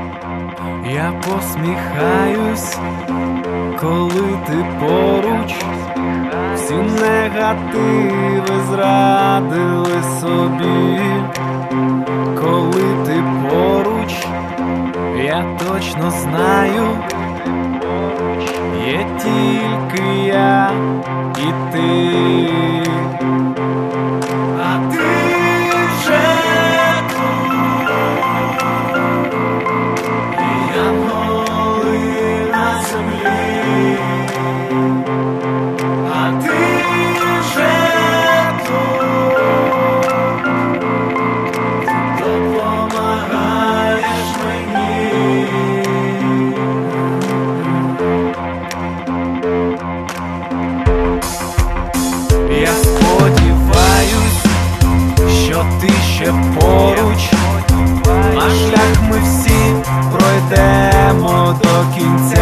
Я посміхаюсь, коли ти поруч, всі негативи зрадили собі. Коли ти поруч, я точно знаю, є тільки я і ти. А ти вже тут, і янголи на землі. А ти вже тут, допомагаєш мені. Я сподіваюсь, що ти ще поруч, а шлях ми всі пройдемо до кінця.